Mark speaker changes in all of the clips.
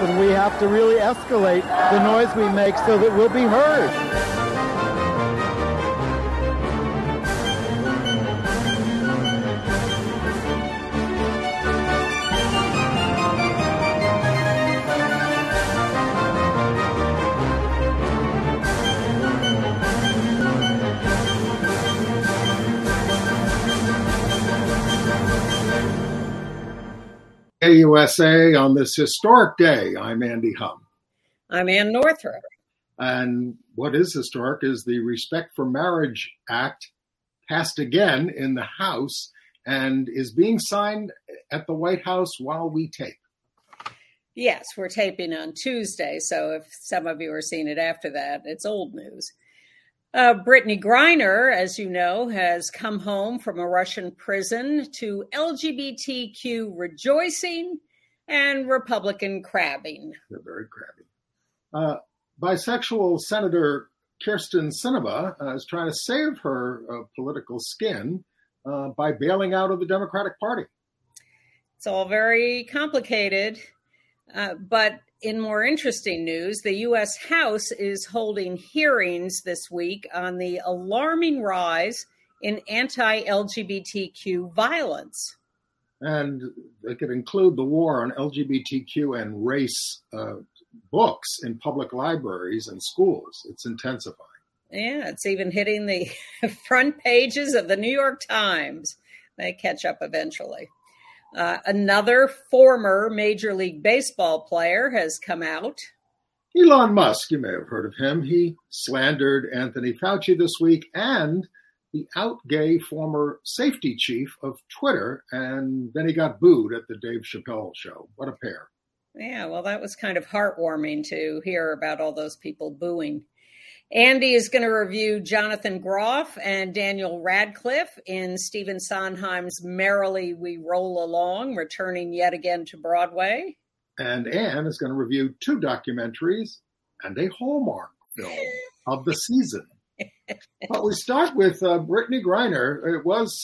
Speaker 1: and we have to really escalate the noise we make so that we'll be heard.
Speaker 2: AUSA on this historic day. I'm Andy Hum.
Speaker 3: I'm Ann Northrup.
Speaker 2: And what is historic is the Respect for Marriage Act passed again in the House and is being signed at the White House while we tape.
Speaker 3: Yes, we're taping on Tuesday, so if some of you are seeing it after that, it's old news. Brittany Griner, as you know, has come home from a Russian prison to LGBTQ rejoicing and Republican crabbing.
Speaker 2: They're very crabby. Bisexual Senator Kyrsten Sinema is trying to save her political skin by bailing out of the Democratic Party.
Speaker 3: It's all very complicated, but in more interesting news, the U.S. House is holding hearings this week on the alarming rise in anti-LGBTQ violence. And
Speaker 2: they could include the war on LGBTQ and race books in public libraries and schools. It's intensifying.
Speaker 3: Yeah, it's even hitting the front pages of the New York Times. They catch up eventually. Another former Major League Baseball player has come out.
Speaker 2: Elon Musk, you may have heard of him. He slandered Anthony Fauci this week and the out-gay former safety chief of Twitter, and then he got booed at the Dave Chappelle show. What a pair.
Speaker 3: Yeah, well, that was kind of heartwarming to hear about all those people booing. Andy is going to review Jonathan Groff and Daniel Radcliffe in Stephen Sondheim's Merrily We Roll Along, returning yet again to Broadway.
Speaker 2: And Anne is going to review two documentaries and a Hallmark film of the season. But we start with Brittany Griner. It was,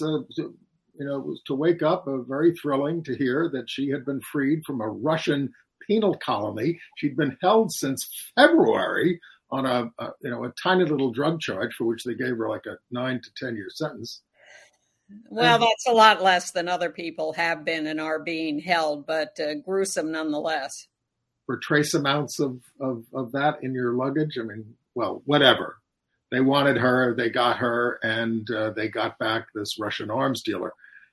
Speaker 2: to wake up, very thrilling to hear that she had been freed from a Russian penal colony. She'd been held since February on a tiny little drug charge for which they gave her like a 9 to 10 year sentence.
Speaker 3: Well, that's a lot less than other people have been and are being held, but gruesome nonetheless.
Speaker 2: For trace amounts of that in your luggage? I mean, well, whatever. They wanted her, they got her, and they got back this Russian arms dealer.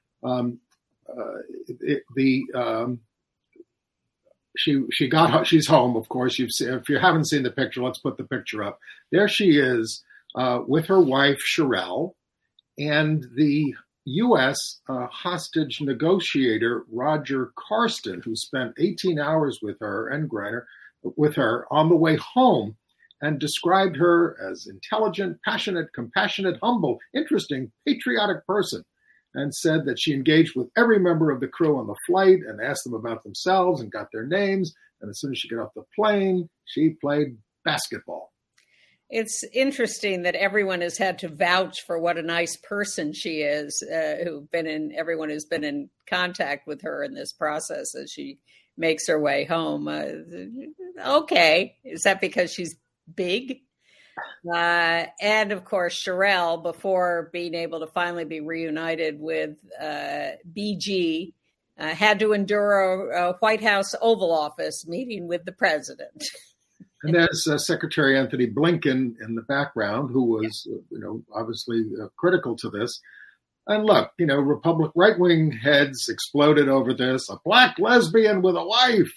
Speaker 2: She's home, of course. If you haven't seen the picture, let's put the picture up. There she is with her wife, Sherelle, and the U.S. hostage negotiator, Roger Karsten, who spent 18 hours with her and Griner, with her on the way home, and described her as intelligent, passionate, compassionate, humble, interesting, patriotic person, and said that she engaged with every member of the crew on the flight and asked them about themselves and got their names. And as soon as she got off the plane, she played basketball.
Speaker 3: It's interesting that everyone has had to vouch for what a nice person she is, everyone who's been in contact with her in this process as she makes her way home. Okay. Is that because she's big? And of course, Sherelle, before being able to finally be reunited with BG, had to endure a White House Oval Office meeting with the president.
Speaker 2: And there's Secretary Anthony Blinken in the background, who was, obviously critical to this. And look, Republican right-wing heads exploded over this. A black lesbian with a wife,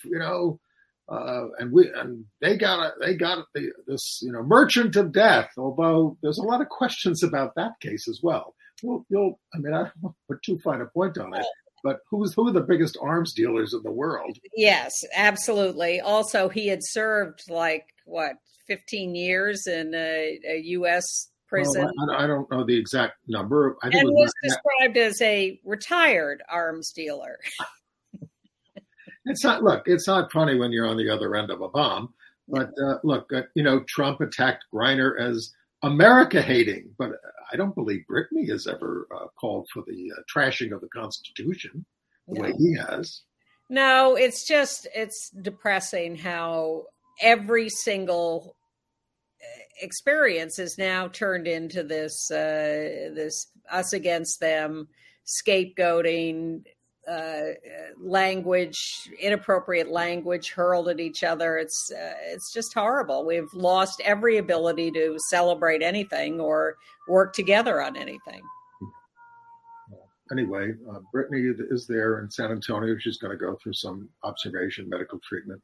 Speaker 2: and they got this merchant of death. Although there's a lot of questions about that case as well. I don't want to put too fine a point on it, but who are the biggest arms dealers in the world?
Speaker 3: Yes, absolutely. Also, he had served 15 years in a U.S. prison.
Speaker 2: Well, I don't know the exact number. I think
Speaker 3: and was described as a retired arms dealer.
Speaker 2: It's not funny when you're on the other end of a bomb, but Trump attacked Griner as America hating, but I don't believe Brittany has ever called for the trashing of the Constitution the way he has.
Speaker 3: No, it's depressing how every single experience is now turned into this us against them, scapegoating, inappropriate language hurled at each other. It's just horrible. We've lost every ability to celebrate anything or work together on anything.
Speaker 2: Anyway, Brittany is there in San Antonio. She's going to go through some observation, medical treatment,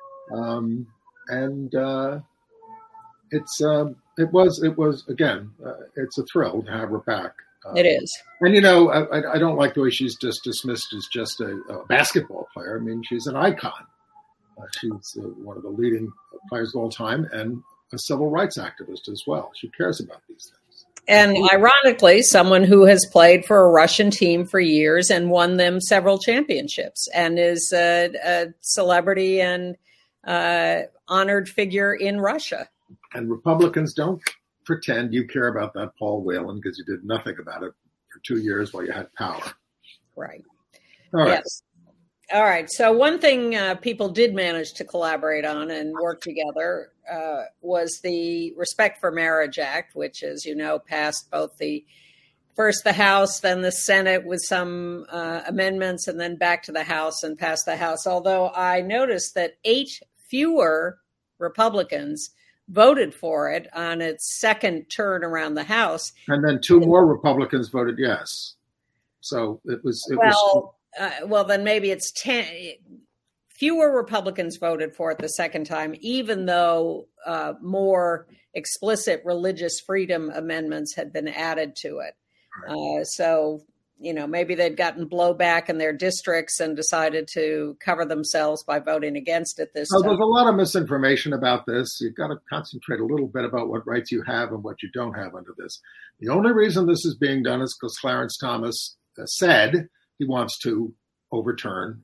Speaker 2: it was again, it's a thrill to have her back.
Speaker 3: It is.
Speaker 2: And, I don't like the way she's just dismissed as just a basketball player. I mean, she's an icon. She's one of the leading players of all time and a civil rights activist as well. She cares about these things.
Speaker 3: And ironically, someone who has played for a Russian team for years and won them several championships and is a celebrity and honored figure in Russia.
Speaker 2: And Republicans don't pretend you care about that Paul Whelan because you did nothing about it for 2 years while you had power.
Speaker 3: Right.
Speaker 2: All right.
Speaker 3: Yes. All right. So one thing people did manage to collaborate on and work together was the Respect for Marriage Act, which, as you know, passed both first the House, then the Senate with some amendments, and then back to the House and passed the House. Although I noticed that 8 fewer Republicans voted for it on its second turn around the House.
Speaker 2: And then 2 more Republicans voted yes. So it was.
Speaker 3: Well, then maybe it's 10. Fewer Republicans voted for it the second time, even though more explicit religious freedom amendments had been added to it. Right. So, maybe they'd gotten blowback in their districts and decided to cover themselves by voting against it this time.
Speaker 2: There's a lot of misinformation about this. You've got to concentrate a little bit about what rights you have and what you don't have under this. The only reason this is being done is because Clarence Thomas said he wants to overturn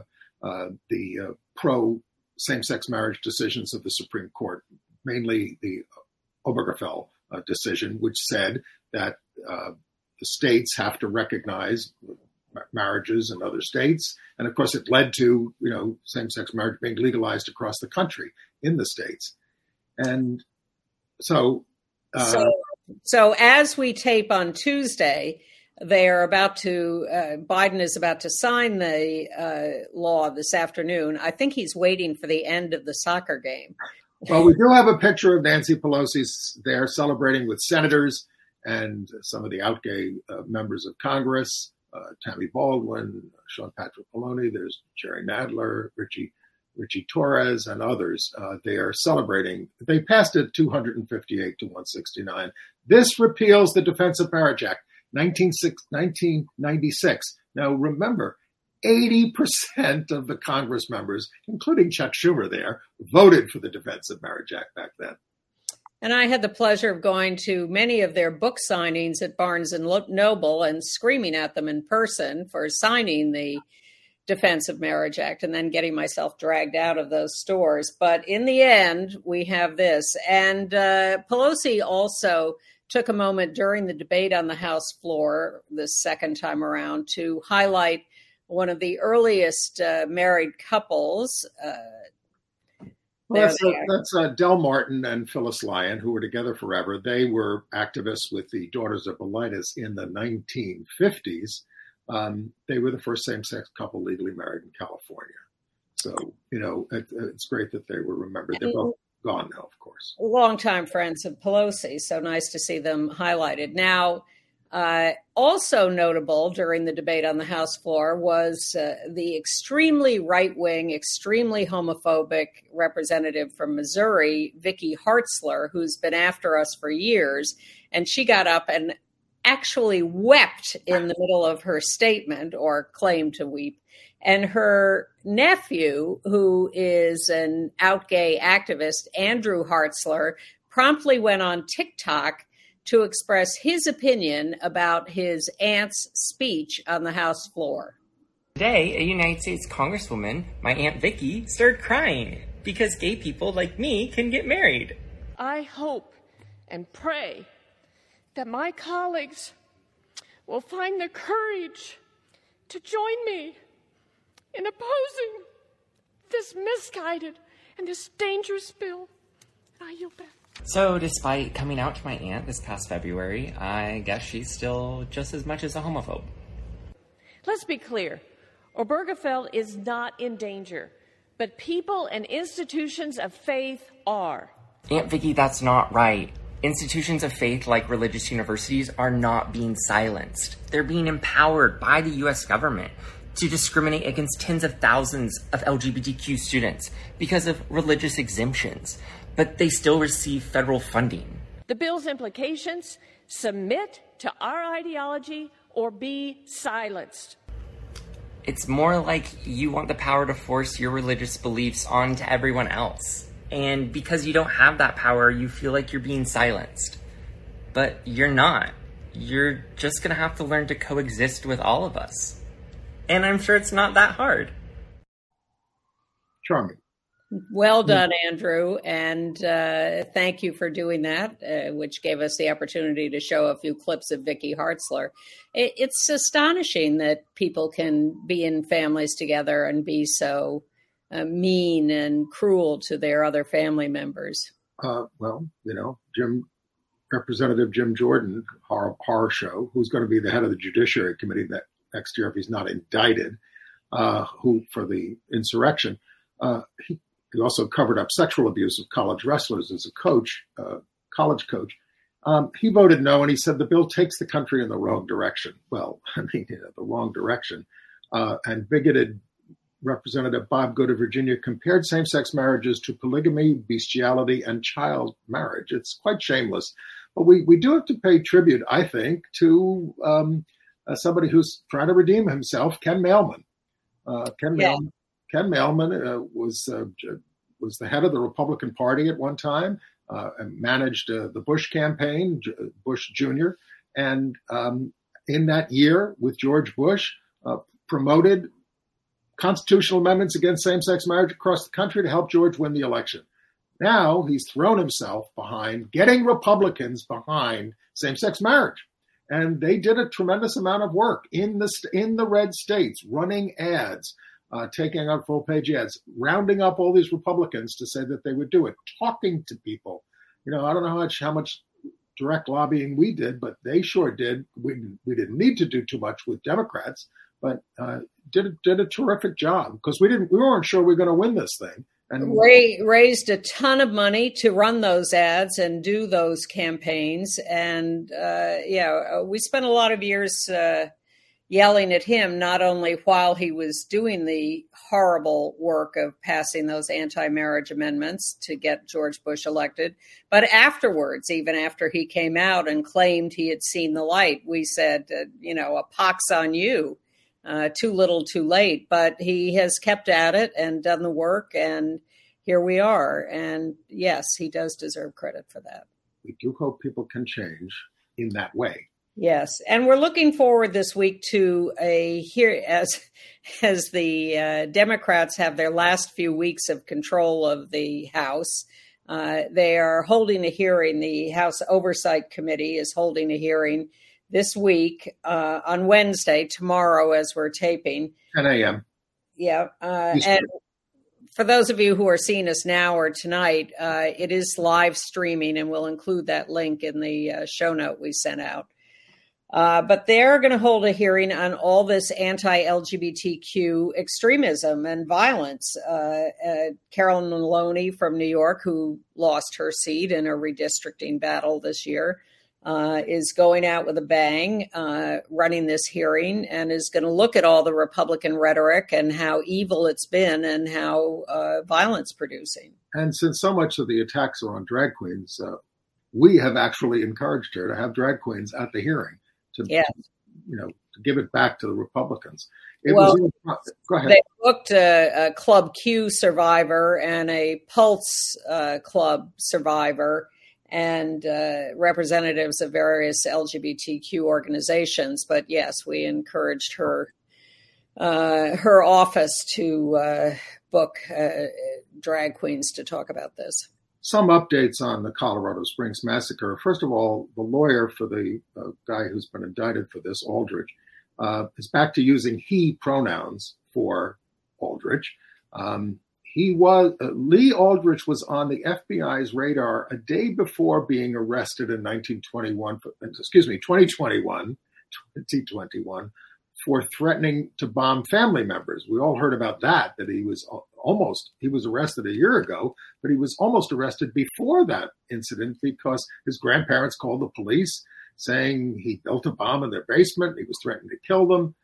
Speaker 2: the pro same-sex marriage decisions of the Supreme Court, mainly the Obergefell decision, which said that the states have to recognize marriages in other states. And of course, it led to, same-sex marriage being legalized across the country in the states. And so as we tape on Tuesday, Biden is about to sign the law this afternoon. I think he's waiting for the end of the soccer game. Well, we do have a picture of Nancy Pelosi there celebrating with senators and some of the out gay members of Congress, Tammy Baldwin, Sean Patrick Maloney, there's Jerry Nadler, Richie Torres, and others. They are celebrating. They passed it 258 to 169. This repeals the Defense of Marriage Act, 1996. Now, remember, 80% of the Congress members, including Chuck Schumer there, voted for the Defense of Marriage Act back then.
Speaker 3: And I had the pleasure of going to many of their book signings at Barnes and Noble and screaming at them in person for signing the Defense of Marriage Act and then getting myself dragged out of those stores. But in the end, we have this. And Pelosi also took a moment during the debate on the House floor this second time around to highlight one of the earliest married couples.
Speaker 2: That's Del Martin and Phyllis Lyon, who were together forever. They were activists with the Daughters of Bilitis in the 1950s. They were the first same-sex couple legally married in California. So, it's great that they were remembered. They're both gone now, of course.
Speaker 3: Longtime friends of Pelosi, so nice to see them highlighted. Now, also notable during the debate on the House floor was the extremely right-wing, extremely homophobic representative from Missouri, Vicky Hartzler, who's been after us for years. And she got up and actually wept in the middle of her statement, or claimed to weep. And her nephew, who is an out gay activist, Andrew Hartzler, promptly went on TikTok to express his opinion about his aunt's speech on the House floor.
Speaker 4: Today, a United States Congresswoman, my Aunt Vicky, started crying because gay people like me can get married.
Speaker 5: I hope and pray that my colleagues will find the courage to join me in opposing this misguided and this dangerous bill. And I yield back.
Speaker 4: So, despite coming out to my aunt this past February, I guess she's still just as much as a homophobe.
Speaker 5: Let's be clear. Obergefell is not in danger, but people and institutions of faith are.
Speaker 4: Aunt Vicky, that's not right. Institutions of faith like religious universities are not being silenced. They're being empowered by the U.S. government to discriminate against tens of thousands of LGBTQ students because of religious exemptions, but they still receive federal funding.
Speaker 5: The bill's implications: submit to our ideology or be silenced.
Speaker 4: It's more like you want the power to force your religious beliefs onto everyone else. And because you don't have that power, you feel like you're being silenced. But you're not. You're just gonna have to learn to coexist with all of us. And I'm sure it's not that hard.
Speaker 2: Charming.
Speaker 3: Well done, Andrew, and thank you for doing that, which gave us the opportunity to show a few clips of Vicky Hartzler. It's astonishing that people can be in families together and be so mean and cruel to their other family members.
Speaker 2: Well, Representative Jim Jordan, horror show, who's going to be the head of the Judiciary Committee that next year if he's not indicted, who for the insurrection. He also covered up sexual abuse of college wrestlers as a coach, college coach. He voted no, and he said the bill takes the country in the wrong direction. Well, the wrong direction. And bigoted Representative Bob Good of Virginia compared same-sex marriages to polygamy, bestiality, and child marriage. It's quite shameless. But we do have to pay tribute, I think, to somebody who's trying to redeem himself, Ken Mailman. Ken Mailman was the head of the Republican Party at one time, and managed the Bush campaign, Bush Jr., and in that year with George Bush, promoted constitutional amendments against same-sex marriage across the country to help George win the election. Now he's thrown himself behind getting Republicans behind same-sex marriage. And they did a tremendous amount of work in the red states, running ads, taking out full-page ads, rounding up all these Republicans to say that they would do it, talking to people. I don't know how much direct lobbying we did, but they sure did. We didn't need to do too much with Democrats, but did a terrific job because we weren't sure we were going to win this thing. And
Speaker 3: raised a ton of money to run those ads and do those campaigns. And we spent a lot of years yelling at him, not only while he was doing the horrible work of passing those anti-marriage amendments to get George Bush elected, but afterwards, even after he came out and claimed he had seen the light, we said, a pox on you. Too little, too late. But he has kept at it and done the work, and here we are. And yes, he does deserve credit for that.
Speaker 2: We do hope people can change in that way.
Speaker 3: Yes, and we're looking forward this week to as the Democrats have their last few weeks of control of the House. They are holding a hearing. The House Oversight Committee is holding a hearing this week on Wednesday, tomorrow as we're taping.
Speaker 2: 10 a.m.
Speaker 3: Yeah. And for those of you who are seeing us now or tonight, it is live streaming, and we'll include that link in the show note we sent out. But they're going to hold a hearing on all this anti-LGBTQ extremism and violence. Carolyn Maloney from New York, who lost her seat in a redistricting battle this year, is going out with a bang, running this hearing, and is going to look at all the Republican rhetoric and how evil it's been and how violence producing. And
Speaker 2: since so much of the attacks are on drag queens, we have actually encouraged her to have drag queens at the hearing to give it back to the Republicans. Go ahead.
Speaker 3: They booked a Club Q survivor and a Pulse Club survivor, and representatives of various LGBTQ organizations. But yes, we encouraged her office to book drag queens to talk about this.
Speaker 2: Some updates on the Colorado Springs massacre. First of all, the lawyer for the guy who's been indicted for this, Aldridge, is back to using he pronouns for Aldrich. Lee Aldrich was on the FBI's radar a day before being arrested in 2021, for threatening to bomb family members. We all heard about that he was arrested a year ago, but he was almost arrested before that incident because his grandparents called the police saying he built a bomb in their basement. He was threatening to kill them.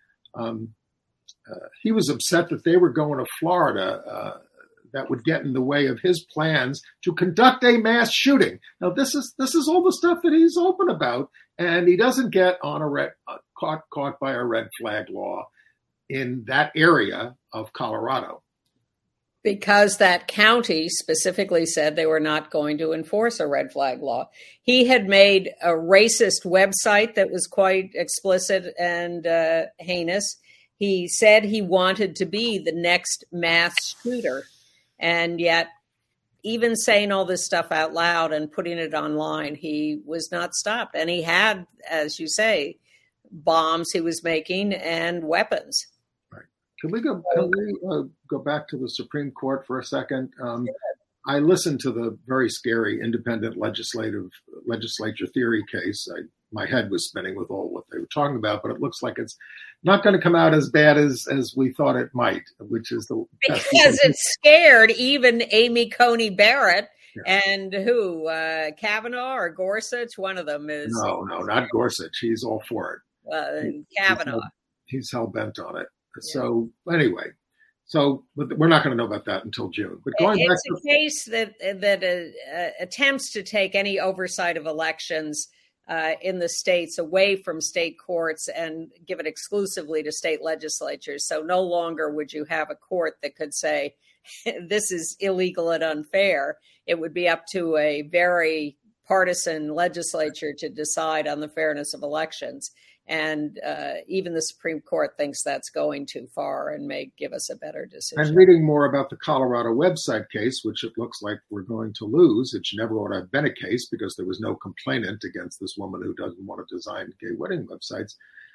Speaker 2: He was upset that they were going to Florida. That would get in the way of his plans to conduct a mass shooting. Now, this is all the stuff that he's open about, and he doesn't get on caught by a red flag law in that area of Colorado.
Speaker 3: Because that county specifically said they were not going to enforce a red flag law. He had made a racist website that was quite explicit and heinous. He said he wanted to be the next mass shooter. And yet, even saying all this stuff out loud and putting it online, he was not stopped. And he had, as you say, bombs he was making and weapons.
Speaker 2: Right. Can we go back to the Supreme Court for a second? I listened to the very scary independent legislature theory case. My head was spinning with all what they were talking about, but it looks like it's not going to come out as bad as we thought it might, which is
Speaker 3: because it scared even Amy Coney Barrett and Kavanaugh or Gorsuch. One of them is
Speaker 2: no, not Gorsuch. He's all for it.
Speaker 3: Kavanaugh.
Speaker 2: He's hell bent on it. Yeah. So anyway. But we're not going to know about that until June. But
Speaker 3: it's a case that attempts to take any oversight of elections in the states away from state courts and give it exclusively to state legislatures. So no longer would you have a court that could say this is illegal and unfair. It would be up to a very partisan legislature to decide on the fairness of elections. And even the Supreme Court thinks that's going too far and may give us a better decision.
Speaker 2: I'm reading more about the Colorado website case, which it looks like we're going to lose. It never would have been a case because there was no complainant against this woman who doesn't want to design gay wedding websites.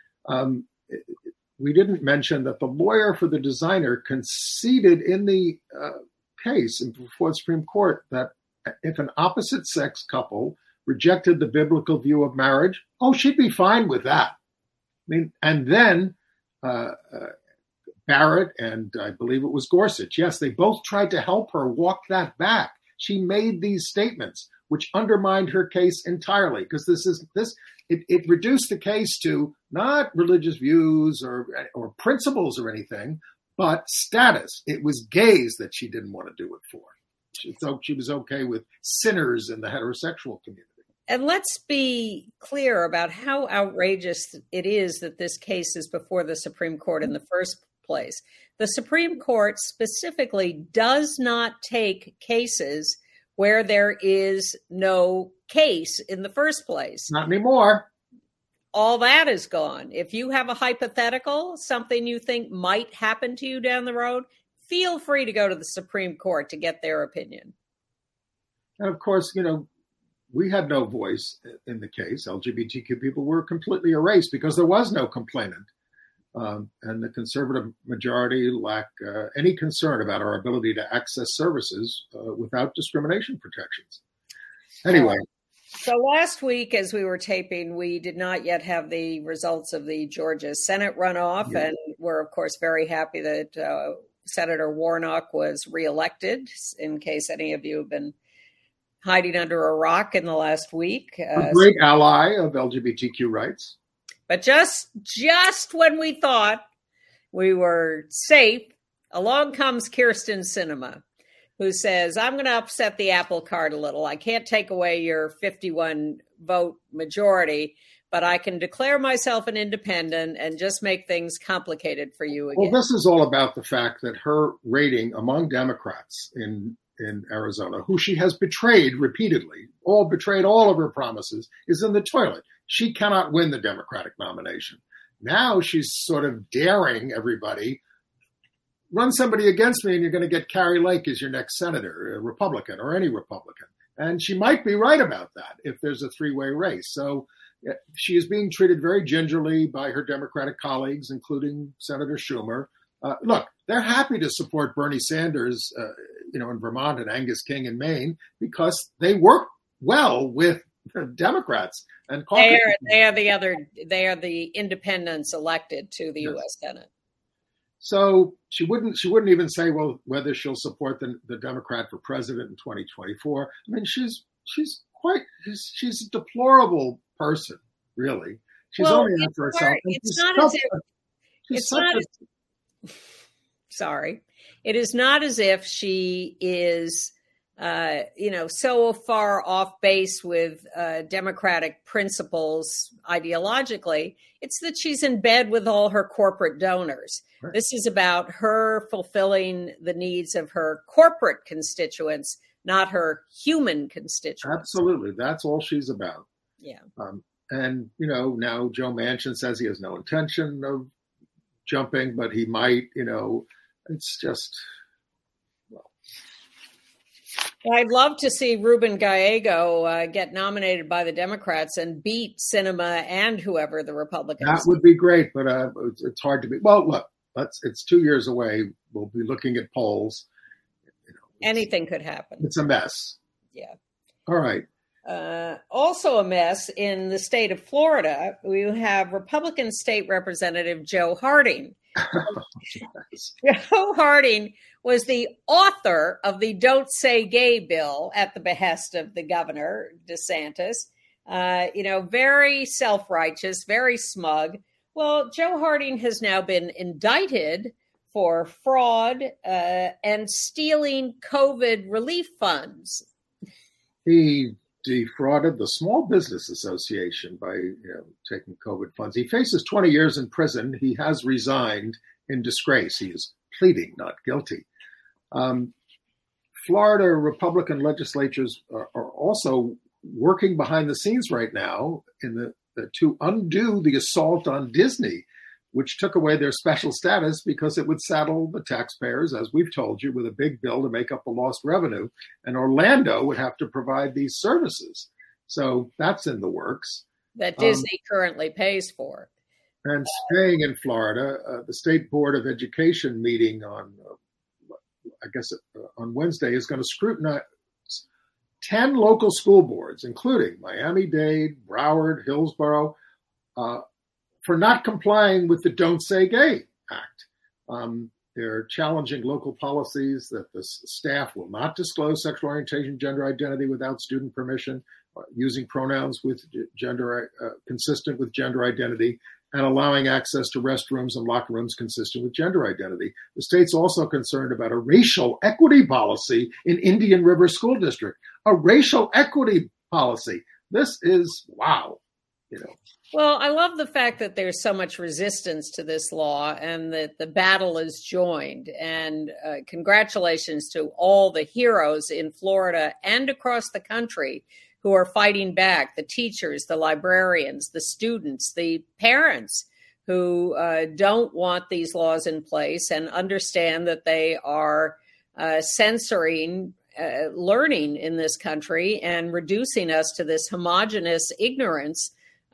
Speaker 2: We didn't mention that the lawyer for the designer conceded in the case before the Supreme Court that if an opposite-sex couple rejected the biblical view of marriage, she'd be fine with that. I mean, and then Barrett and I believe it was Gorsuch, yes, they both tried to help her walk that back. She made these statements, which undermined her case entirely, because it reduced the case to not religious views or principles or anything, but status. It was gays that she didn't want to do it for. So she was okay with sinners in the heterosexual community.
Speaker 3: And let's be clear about how outrageous it is that this case is before the Supreme Court in the first place. The Supreme Court specifically does not take cases where there is no case in the first place.
Speaker 2: Not anymore.
Speaker 3: All that is gone. If you have a hypothetical, something you think might happen to you down the road, feel free to go to the Supreme Court to get their opinion.
Speaker 2: And of course, we had no voice in the case. LGBTQ people were completely erased because there was no complainant. And the conservative majority lack any concern about our ability to access services without discrimination protections. Anyway.
Speaker 3: So last week, as we were taping, we did not yet have the results of the Georgia Senate runoff. Yeah. And we're, of course, very happy that Senator Warnock was reelected, in case any of you have been hiding under a rock in the last week.
Speaker 2: A great ally of LGBTQ rights.
Speaker 3: But just when we thought we were safe, along comes Kyrsten Sinema, who says, I'm going to upset the apple cart a little. I can't take away your 51 vote majority, but I can declare myself an independent and just make things complicated for you again.
Speaker 2: Well, this is all about the fact that her rating among Democrats in Arizona, who she has betrayed repeatedly, betrayed all of her promises, is in the toilet. She cannot win the Democratic nomination. Now she's sort of daring everybody, run somebody against me and you're going to get Carrie Lake as your next senator, a Republican or any Republican. And she might be right about that if there's a three-way race. So she is being treated very gingerly by her Democratic colleagues, including Senator Schumer. Look, they're happy to support Bernie Sanders, in Vermont and Angus King in Maine because they work well with Democrats and caucus.
Speaker 3: They are the independents elected to the U.S. Senate.
Speaker 2: So she wouldn't even say, well, whether she'll support the Democrat for president in 2024. I mean, she's a deplorable person, really. She's only after herself.
Speaker 3: It is not as if she is, so far off base with Democratic principles ideologically. It's that she's in bed with all her corporate donors. Right. This is about her fulfilling the needs of her corporate constituents, not her human constituents.
Speaker 2: Absolutely. That's all she's about.
Speaker 3: Yeah.
Speaker 2: And, now Joe Manchin says he has no intention of jumping, but he might, it's just,
Speaker 3: I'd love to see Ruben Gallego get nominated by the Democrats and beat Sinema and whoever the Republicans.
Speaker 2: That would be great, but it's hard to be. Well, look, it's 2 years away. We'll be looking at polls.
Speaker 3: Anything could happen.
Speaker 2: It's a mess.
Speaker 3: Yeah.
Speaker 2: All right.
Speaker 3: Also a mess in the state of Florida. We have Republican State Representative Joe Harding. Joe Harding was the author of the Don't Say Gay bill at the behest of the governor, DeSantis. Very self-righteous, very smug. Well, Joe Harding has now been indicted for fraud and stealing COVID relief funds.
Speaker 2: He defrauded the Small Business Association by taking COVID funds. He faces 20 years in prison. He has resigned in disgrace. He is pleading not guilty. Florida Republican legislatures are also working behind the scenes right now to undo the assault on Disney, which took away their special status because it would saddle the taxpayers, as we've told you, with a big bill to make up the lost revenue. And Orlando would have to provide these services. So that's in the works.
Speaker 3: That Disney currently pays for.
Speaker 2: And staying in Florida, the State Board of Education meeting on Wednesday is going to scrutinize 10 local school boards, including Miami-Dade, Broward, Hillsborough, for not complying with the Don't Say Gay Act. They're challenging local policies that the staff will not disclose sexual orientation, gender identity without student permission, using pronouns with gender consistent with gender identity, and allowing access to restrooms and locker rooms consistent with gender identity. The state's also concerned about a racial equity policy in Indian River School District. A racial equity policy. This is wow.
Speaker 3: Well, I love the fact that there's so much resistance to this law and that the battle is joined. And congratulations to all the heroes in Florida and across the country who are fighting back, the teachers, the librarians, the students, the parents who don't want these laws in place and understand that they are censoring learning in this country and reducing us to this homogenous ignorance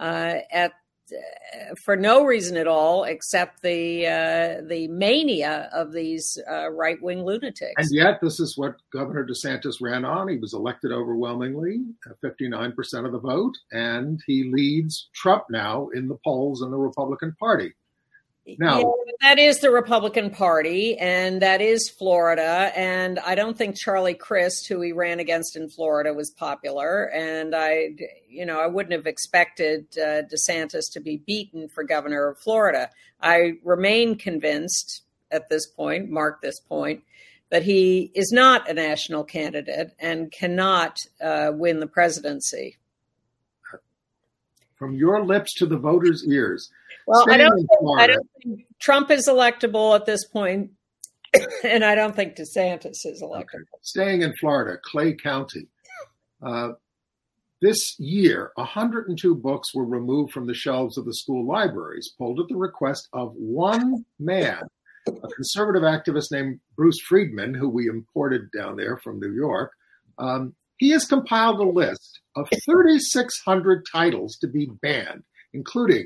Speaker 3: for no reason at all, except the mania of these right-wing lunatics.
Speaker 2: And yet, this is what Governor DeSantis ran on. He was elected overwhelmingly, 59% of the vote, and he leads Trump now in the polls in the Republican Party. Now,
Speaker 3: that is the Republican Party, and that is Florida. And I don't think Charlie Crist, who he ran against in Florida, was popular. And I wouldn't have expected DeSantis to be beaten for governor of Florida. I remain convinced at this point, mark this point, that he is not a national candidate and cannot win the presidency.
Speaker 2: From your lips to the voters' ears.
Speaker 3: Well, I don't think Trump is electable at this point, and I don't think DeSantis is electable. Okay.
Speaker 2: Staying in Florida, Clay County. This year, 102 books were removed from the shelves of the school libraries, pulled at the request of one man, a conservative activist named Bruce Friedman, who we imported down there from New York. He has compiled a list of 3,600 titles to be banned, including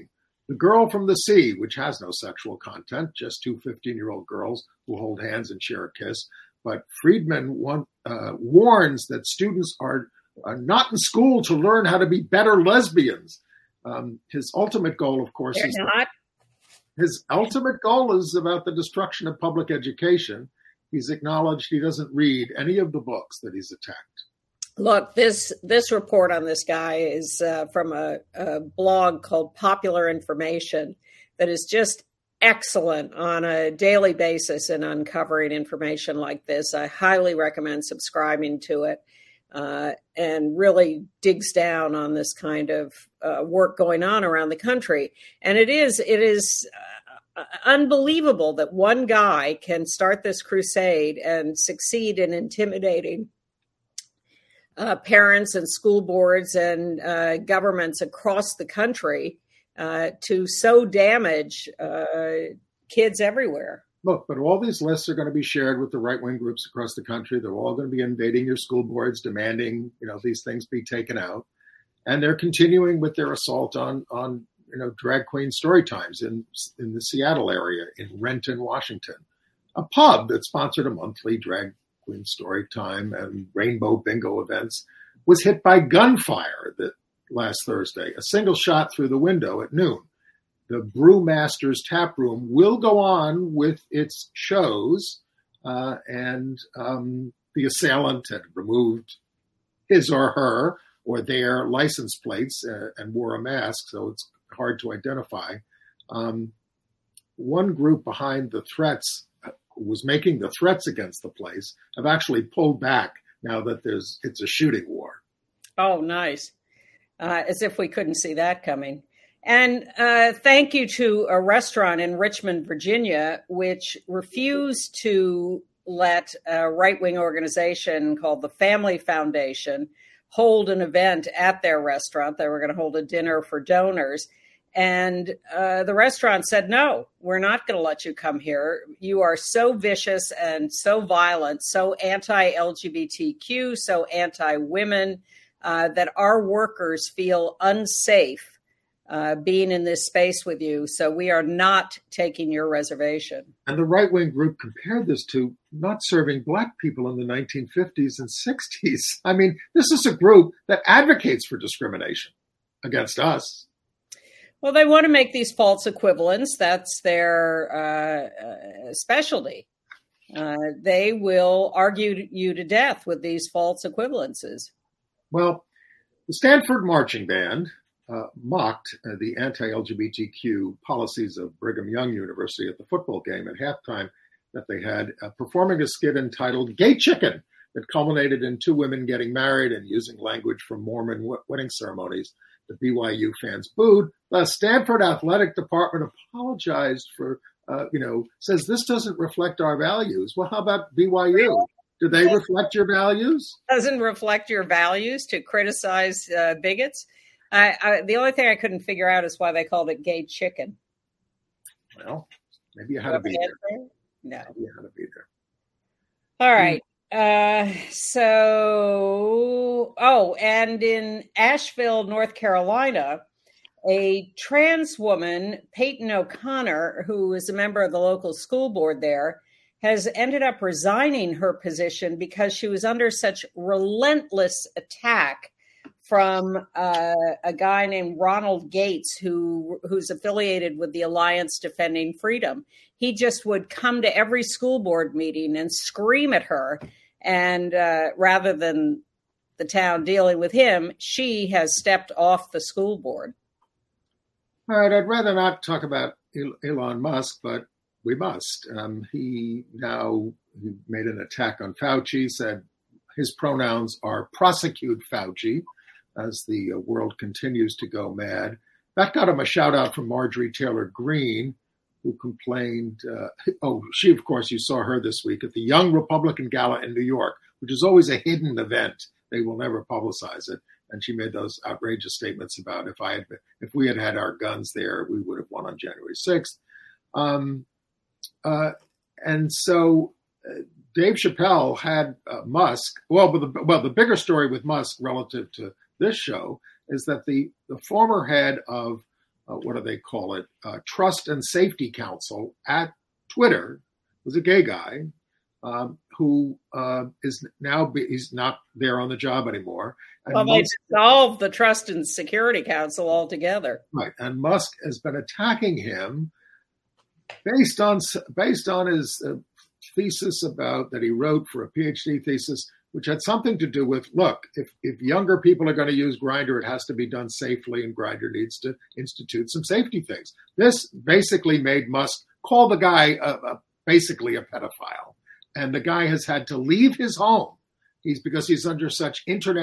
Speaker 2: The Girl from the Sea, which has no sexual content, just two 15-year-old girls who hold hands and share a kiss. But Friedman warns that students are not in school to learn how to be better lesbians. His ultimate goal, of course,
Speaker 3: They're not.
Speaker 2: His ultimate goal is about the destruction of public education. He's acknowledged he doesn't read any of the books that he's attacked.
Speaker 3: Look, this report on this guy is from a blog called Popular Information that is just excellent on a daily basis in uncovering information like this. I highly recommend subscribing to it and really digs down on this kind of work going on around the country. And it is unbelievable that one guy can start this crusade and succeed in intimidating parents and school boards and governments across the country to so damage kids everywhere.
Speaker 2: Look, but all these lists are going to be shared with the right-wing groups across the country. They're all going to be invading your school boards, demanding, these things be taken out. And they're continuing with their assault on drag queen story times in the Seattle area, in Renton, Washington, a pub that sponsored a monthly drag queen story time and rainbow bingo events was hit by gunfire last Thursday, a single shot through the window at noon. The Brewmaster's Tap Room will go on with its shows, and the assailant had removed his or her or their license plates and wore a mask, so it's hard to identify. One group behind the threats, who was making the threats against the place, have actually pulled back now that it's a shooting war.
Speaker 3: Oh, nice. As if we couldn't see that coming. And thank you to a restaurant in Richmond, Virginia, which refused to let a right-wing organization called the Family Foundation hold an event at their restaurant. They were going to hold a dinner for donors. And the restaurant said, no, we're not going to let you come here. You are so vicious and so violent, so anti-LGBTQ, so anti-women, that our workers feel unsafe being in this space with you. So we are not taking your reservation.
Speaker 2: And the right-wing group compared this to not serving Black people in the 1950s and 60s. I mean, this is a group that advocates for discrimination against us.
Speaker 3: Well, they want to make these false equivalents. That's their specialty. They will argue you to death with these false equivalences.
Speaker 2: Well, the Stanford Marching Band mocked the anti-LGBTQ policies of Brigham Young University at the football game at halftime that they had, performing a skit entitled Gay Chicken that culminated in two women getting married and using language from Mormon wedding ceremonies. The BYU fans booed. The Stanford Athletic Department apologized for, says this doesn't reflect our values. Well, how about BYU? Do they reflect your values?
Speaker 3: Doesn't reflect your values to criticize bigots? The only thing I couldn't figure out is why they called it Gay Chicken.
Speaker 2: Well, maybe you had to be there.
Speaker 3: No.
Speaker 2: Maybe you had to be there.
Speaker 3: All right. And in Asheville, North Carolina, a trans woman, Peyton O'Connor, who is a member of the local school board there, has ended up resigning her position because she was under such relentless attack from a guy named Ronald Gates, who's affiliated with the Alliance Defending Freedom. He just would come to every school board meeting and scream at her. And rather than the town dealing with him, she has stepped off the school board.
Speaker 2: All right, I'd rather not talk about Elon Musk, but we must. He made an attack on Fauci, said his pronouns are prosecute Fauci, as the world continues to go mad. That got him a shout out from Marjorie Taylor Greene, who complained. She, of course, you saw her this week at the Young Republican Gala in New York, which is always a hidden event. They will never publicize it. And she made those outrageous statements about if we had had our guns there, we would have won on January 6th. And so Dave Chappelle had Musk. The bigger story with Musk relative to this show is that the former head of what do they call it, Trust and Safety Council at Twitter. Was a gay guy who is now, he's not there on the job anymore. And
Speaker 3: well, they dissolved the Trust and Security Council altogether.
Speaker 2: Right. And Musk has been attacking him based on his thesis about that he wrote for a PhD thesis, which had something to do with, look, if younger people are going to use Grindr, it has to be done safely, and Grindr needs to institute some safety things. This basically made Musk call the guy basically a pedophile. And the guy has had to leave his home. Because he's under such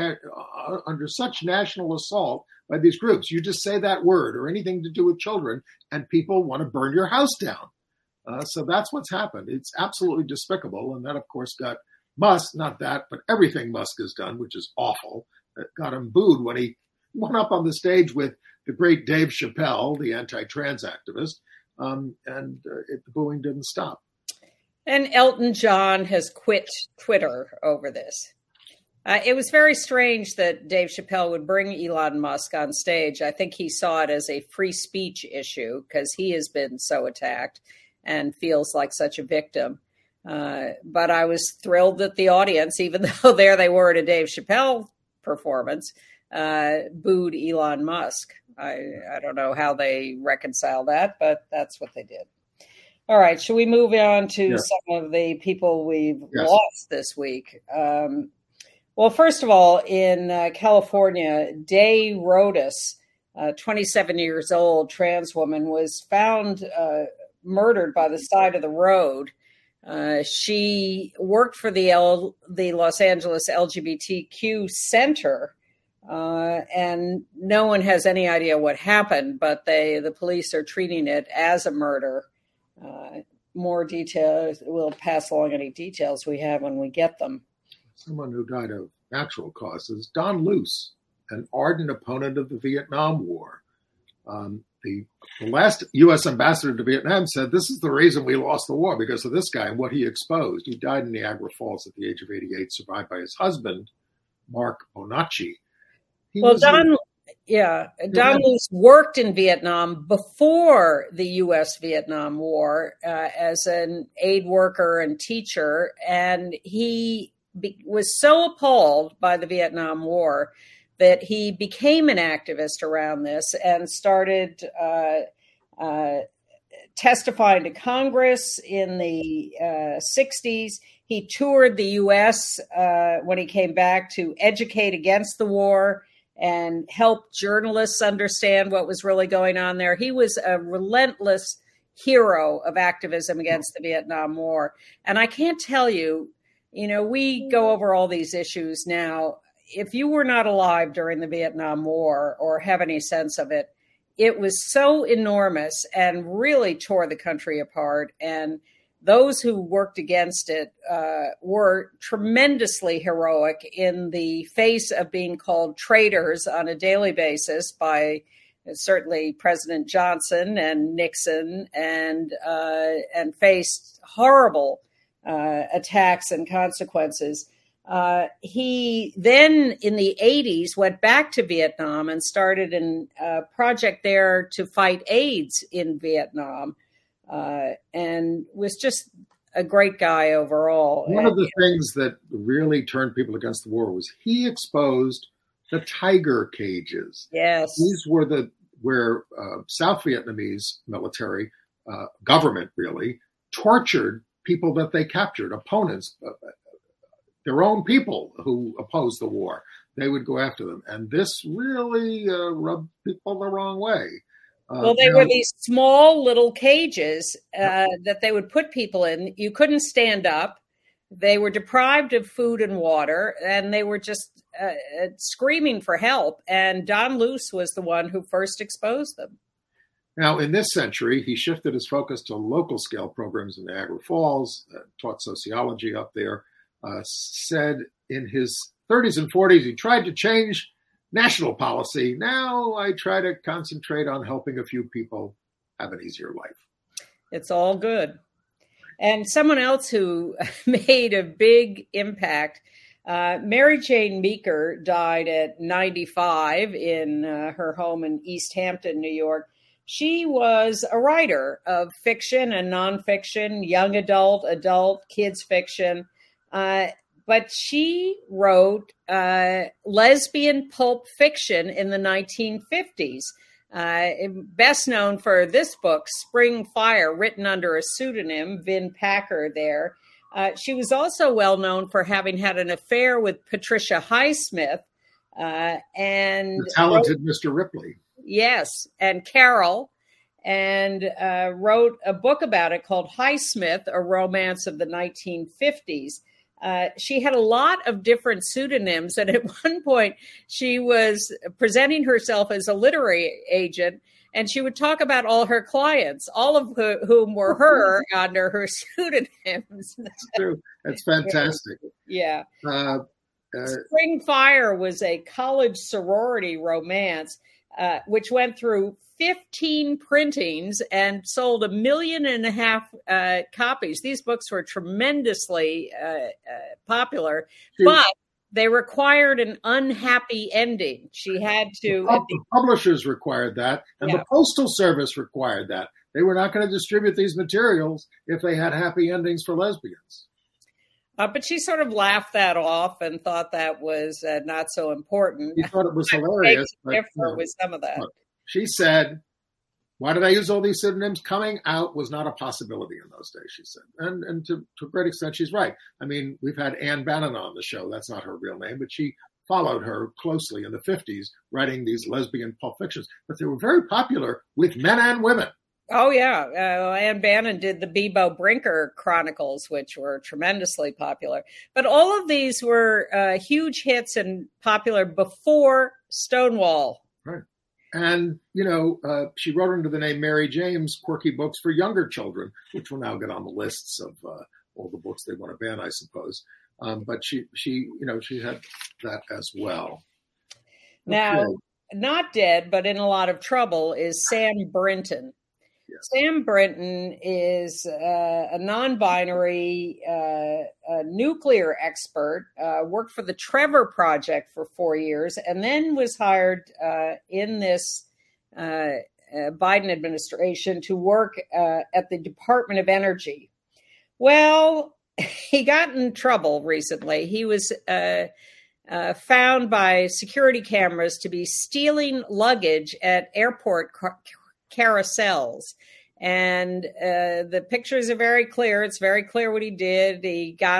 Speaker 2: national assault by these groups. You just say that word or anything to do with children, and people want to burn your house down. So that's what's happened. It's absolutely despicable. And that, of course, got Musk, not that, but everything Musk has done, which is awful, got him booed when he went up on the stage with the great Dave Chappelle, the anti-trans activist, and the booing didn't stop.
Speaker 3: And Elton John has quit Twitter over this. It was very strange that Dave Chappelle would bring Elon Musk on stage. I think he saw it as a free speech issue because he has been so attacked and feels like such a victim. But I was thrilled that the audience, even though there they were at a Dave Chappelle performance, booed Elon Musk. I don't know how they reconcile that, but that's what they did. All right. Should we move on to some of the people we've lost this week? Well, first of all, in California, Day Rodas, 27 years old, trans woman, was found murdered by the side of the road. She worked for the Los Angeles LGBTQ Center, and no one has any idea what happened, but the police are treating it as a murder. More details, we'll pass along any details we have when we get them.
Speaker 2: Someone who died of natural causes, Don Luce, an ardent opponent of the Vietnam War. The last U.S. ambassador to Vietnam said, this is the reason we lost the war, because of this guy and what he exposed. He died in Niagara Falls at the age of 88, survived by his husband, Mark Bonacci.
Speaker 3: Don Luce worked in Vietnam before the U.S.-Vietnam War as an aid worker and teacher, and he was so appalled by the Vietnam War that he became an activist around this and started testifying to Congress in the 60s. He toured the U.S. When he came back to educate against the war and help journalists understand what was really going on there. He was a relentless hero of activism against the Vietnam War. And I can't tell you, we go over all these issues now. If you were not alive during the Vietnam War or have any sense of it, it was so enormous and really tore the country apart. And those who worked against it were tremendously heroic in the face of being called traitors on a daily basis by certainly President Johnson and Nixon, and faced horrible attacks and consequences. He then in the 80s went back to Vietnam and started a project there to fight AIDS in Vietnam. And was just a great guy overall.
Speaker 2: One of the things that really turned people against the war was he exposed the tiger cages.
Speaker 3: Yes.
Speaker 2: These were where South Vietnamese military government really tortured people that they captured, opponents, their own people who opposed the war. They would go after them. And this really rubbed people the wrong way.
Speaker 3: Well, they were these small little cages that they would put people in. You couldn't stand up. They were deprived of food and water, and they were just screaming for help. And Don Luce was the one who first exposed them.
Speaker 2: Now, in this century, he shifted his focus to local scale programs in Niagara Falls, taught sociology up there, said in his 30s and 40s, he tried to change national policy. Now I try to concentrate on helping a few people have an easier life.
Speaker 3: It's all good. And someone else who made a big impact, Mary Jane Meeker died at 95 in her home in East Hampton, New York. she was a writer of fiction and nonfiction, young adult, kids fiction. But she wrote lesbian pulp fiction in the 1950s. Best known for this book, Spring Fire, written under a pseudonym, Vin Packer there. She was also well known for having had an affair with Patricia Highsmith. And
Speaker 2: the talented Mr. Ripley.
Speaker 3: Yes, and Carol, and wrote a book about it called Highsmith, A Romance of the 1950s. She had a lot of different pseudonyms, and at one point she was presenting herself as a literary agent, and she would talk about all her clients, all of whom were her under her pseudonyms.
Speaker 2: That's true. That's fantastic.
Speaker 3: Yeah. Spring Fire was a college sorority romance, which went through 15 printings and sold 1.5 million copies. These books were tremendously popular, but they required an unhappy ending. She had to...
Speaker 2: The publishers required that, and the Postal Service required that. They were not going to distribute these materials if they had happy endings for lesbians.
Speaker 3: But she sort of laughed that off and thought that was not so important.
Speaker 2: She thought it was hilarious.
Speaker 3: With some of that.
Speaker 2: Look, she said, why did I use all these pseudonyms? Coming out was not a possibility in those days, she said. And to a great extent, she's right. I mean, we've had Anne Bannon on the show. That's not her real name, but she followed her closely in the 50s, writing these lesbian pulp fictions. But they were very popular with men and women.
Speaker 3: Oh, yeah. Anne Bannon did the Bebo Brinker Chronicles, which were tremendously popular. But all of these were huge hits and popular before Stonewall.
Speaker 2: Right. And, she wrote under the name Mary James quirky books for younger children, which will now get on the lists of all the books they want to ban, I suppose. But she had that as well.
Speaker 3: Now, not dead, but in a lot of trouble is Sam Brinton. Yes. Sam Brinton is a non-binary nuclear expert, worked for the Trevor Project for 4 years, and then was hired in this Biden administration to work at the Department of Energy. Well, he got in trouble recently. He was found by security cameras to be stealing luggage at airport carousels. And the pictures are very clear. It's very clear what he did. He got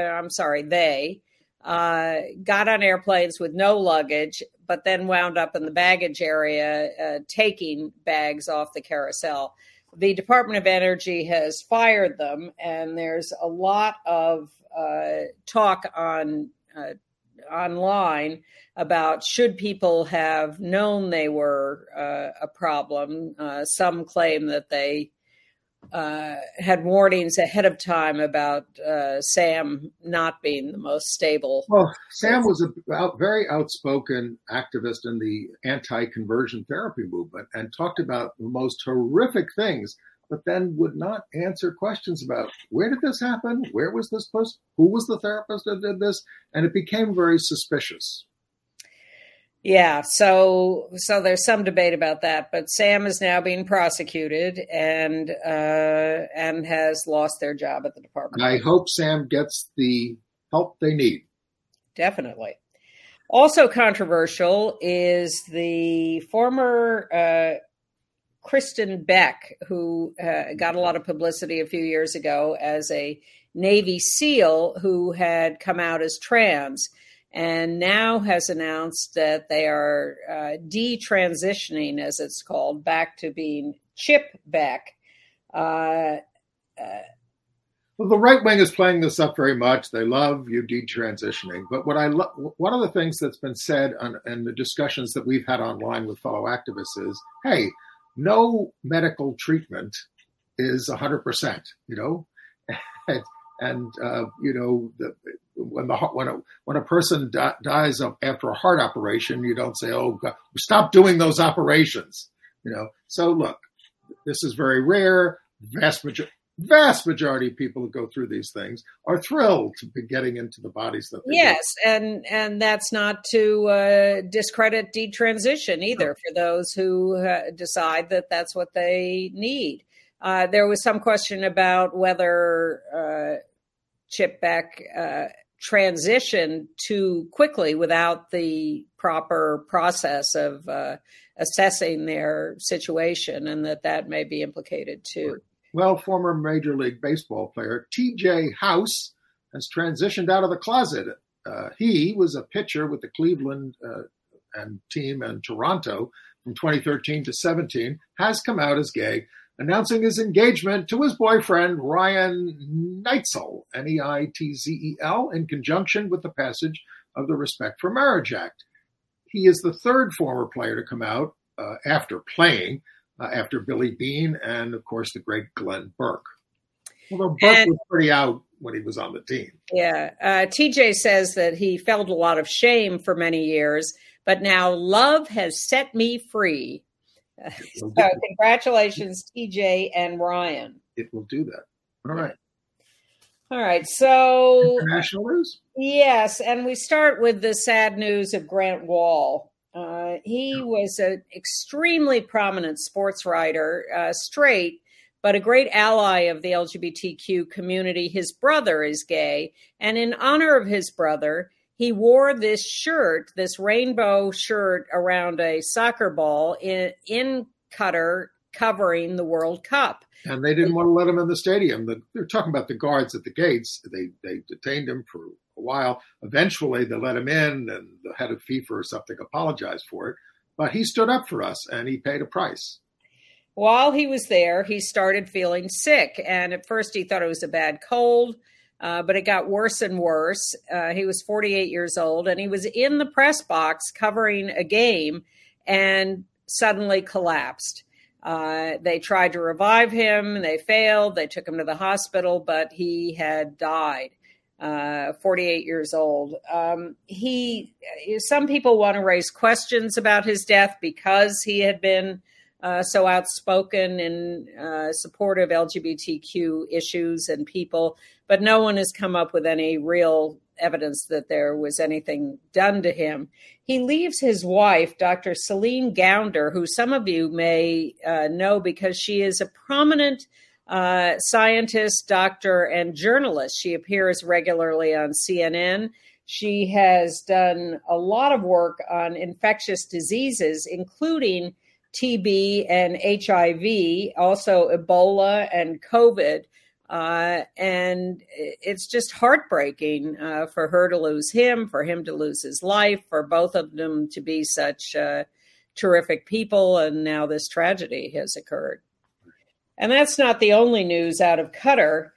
Speaker 3: they got on airplanes with no luggage, but then wound up in the baggage area taking bags off the carousel. The Department of Energy has fired them, and there's a lot of talk online about should people have known they were a problem. Some claim that they had warnings ahead of time about Sam not being the most stable.
Speaker 2: Well, Sam was a very outspoken activist in the anti-conversion therapy movement and talked about the most horrific things, but then would not answer questions about where did this happen? Where was this person? Who was the therapist that did this? And it became very suspicious.
Speaker 3: Yeah, so there's some debate about that, but Sam is now being prosecuted and has lost their job at the department.
Speaker 2: I hope Sam gets the help they need.
Speaker 3: Definitely. Also controversial is the former Kristen Beck, who got a lot of publicity a few years ago as a Navy SEAL who had come out as trans, and now has announced that they are detransitioning, as it's called, back to being Chip Beck.
Speaker 2: Well, the right wing is playing this up very much. They love you detransitioning. But one of the things that's been said in the discussions that we've had online with fellow activists is, hey, no medical treatment is 100%, and when a person dies after a heart operation, you don't say, "Oh, God, stop doing those operations." So look, this is very rare. vast majority of people who go through these things are thrilled to be getting into the bodies that they
Speaker 3: yes, do. And that's not to discredit detransition either for those who decide that that's what they need. There was some question about whether Chip Beck transitioned too quickly without the proper process of assessing their situation, and that may be implicated too.
Speaker 2: Well, former Major League Baseball player T.J. House has transitioned out of the closet. He was a pitcher with the Cleveland and team in Toronto from 2013 to 17, has come out as gay, announcing his engagement to his boyfriend, Ryan Neitzel, Neitzel, in conjunction with the passage of the Respect for Marriage Act. He is the third former player to come out after playing, after Billy Beane and, of course, the great Glenn Burke. Although Burke was pretty out when he was on the team.
Speaker 3: Yeah. TJ says that he felt a lot of shame for many years, but now love has set me free. So congratulations, TJ and Ryan.
Speaker 2: It will do that. All right.
Speaker 3: All right. So
Speaker 2: international news?
Speaker 3: Yes. And we start with the sad news of Grant Wahl. He was an extremely prominent sports writer, straight, but a great ally of the LGBTQ community. His brother is gay. And in honor of his brother, he wore this shirt, this rainbow shirt around a soccer ball in Qatar, covering the World Cup.
Speaker 2: And they didn't want to let him in the stadium. They're talking about the guards at the gates. They detained him for a while. Eventually, they let him in, and the head of FIFA or something apologized for it. But he stood up for us, and he paid a price.
Speaker 3: While he was there, he started feeling sick. And at first, he thought it was a bad cold. But it got worse and worse. He was 48 years old, and he was in the press box covering a game and suddenly collapsed. They tried to revive him, and they failed. They took him to the hospital, but he had died, 48 years old. Some people want to raise questions about his death because he had been so outspoken in support of LGBTQ issues and people, but no one has come up with any real evidence that there was anything done to him. He leaves his wife, Dr. Celine Gounder, who some of you may know because she is a prominent scientist, doctor, and journalist. She appears regularly on CNN. She has done a lot of work on infectious diseases, including TB and HIV, also Ebola and COVID. And it's just heartbreaking for her to lose him, for him to lose his life, for both of them to be such terrific people. And now this tragedy has occurred. And that's not the only news out of Qatar.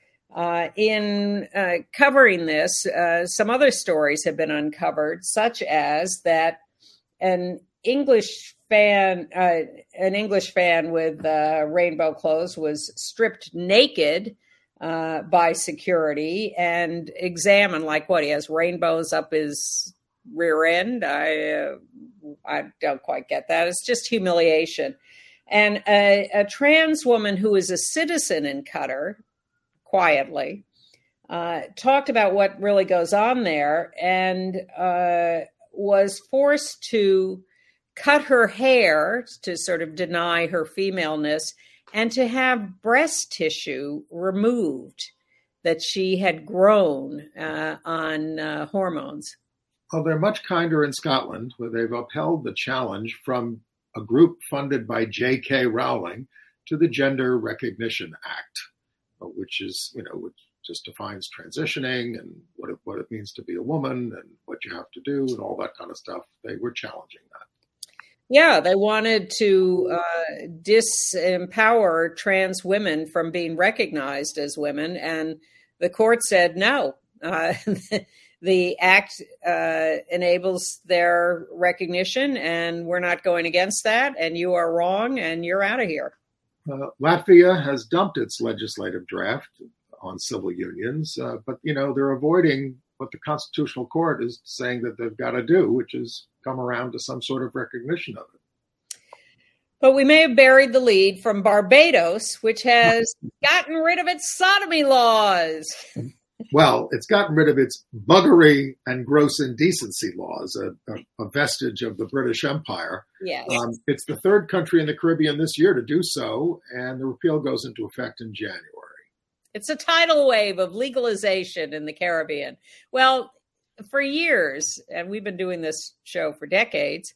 Speaker 3: In covering this, some other stories have been uncovered, such as that an English fan with rainbow clothes was stripped naked by security and examined, like what, he has rainbows up his rear end. I don't quite get that. It's just humiliation. And a trans woman who is a citizen in Qatar, quietly, talked about what really goes on there and was forced to cut her hair to sort of deny her femaleness and to have breast tissue removed that she had grown on hormones.
Speaker 2: Well, they're much kinder in Scotland, where they've upheld the challenge from a group funded by J.K. Rowling to the Gender Recognition Act, which is, which just defines transitioning and what it means to be a woman and what you have to do and all that kind of stuff. They were challenging that.
Speaker 3: Yeah, they wanted to disempower trans women from being recognized as women, and the court said no. The act enables their recognition, and we're not going against that, and you are wrong, and you're out of here.
Speaker 2: Latvia has dumped its legislative draft on civil unions, but, they're avoiding what the Constitutional Court is saying that they've got to do, which is come around to some sort of recognition of it.
Speaker 3: But we may have buried the lead from Barbados, which has gotten rid of its sodomy laws.
Speaker 2: Well, it's gotten rid of its buggery and gross indecency laws, a vestige of the British Empire.
Speaker 3: Yes.
Speaker 2: It's the third country in the Caribbean this year to do so, and the repeal goes into effect in January.
Speaker 3: It's a tidal wave of legalization in the Caribbean. Well, for years, and we've been doing this show for decades,